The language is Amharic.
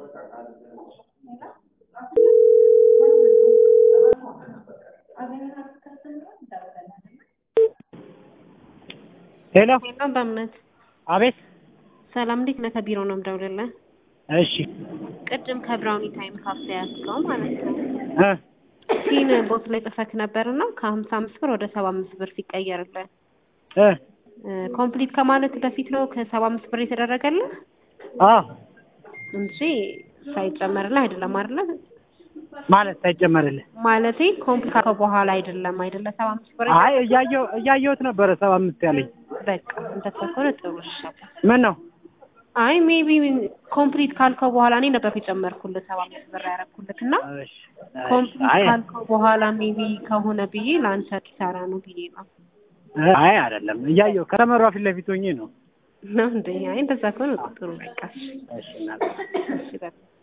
ሄሎ በእምነት አቤት ሰላም እንዴት ነህ? ከቢሮ ነው የምደውልልህ። እሺ ቅድም ከብራውኒ ታይም ካፌ ያስከው ማለት ነው ሲን ቦት ላይ ጽፈክ ነበርና ከ55 ብር ወደ 75 ብር ሲቀየርልህ ኮምፕሊት ከማለት በፊት ነው ከ75 ብር የተደረገልህ እንጂ ሳይጨመርልህ አይደለም አይደለ? ማለት ሳይጨመርልህ ማለቴ ኮምፕሊት በኋላ አይደለም አይደለ? 75 ብር አይ እያየሁት ነበረ 75 ያለኝ። በቃ እንደዛ ከሆነ ጥሩ ይሻላል። ምን ነው አይ ሜቢ ኮምፕሊት ካልከው በኋላ እኔ ነበር የጨመርኩልህ 75 ብር ያደረኩልህና ኮምፕሊት ካልከው በኋላ ሜቢ ከሆነ ብዬ ላንተ ኪሳራ ነው ብዬ ነው። አይ አይደለም እያየሁ ከተመሯ ፊት ለፊት ሆኜ ነው እንዴ? አይ እንደዛ ከሆነ ጥሩ በቃ እሺ። እሺ